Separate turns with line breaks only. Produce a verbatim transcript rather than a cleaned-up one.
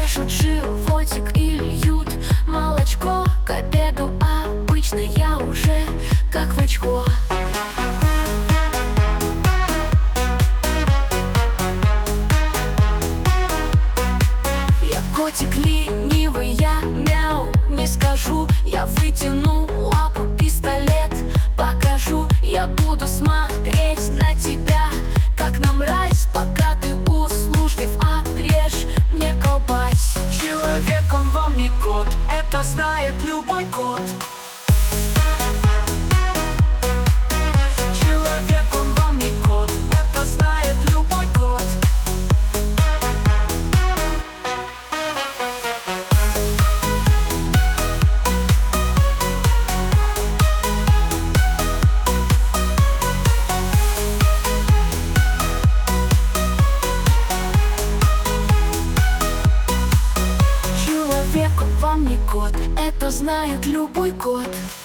чешут животик и льют молочко. К обеду обычно я уже как в очко. Я котик ленивый, я мяу не скажу. Я вытяну лапу, пистолет покажу. Я буду смотреть на тебя, как на мразь, пока ты услужлив, отрежь мне колбась. Человек, он вам не кот, это знает любой кот. Человек, он вам не кот, это знает любой кот. Человек, он вам не кот, это знает любой кот.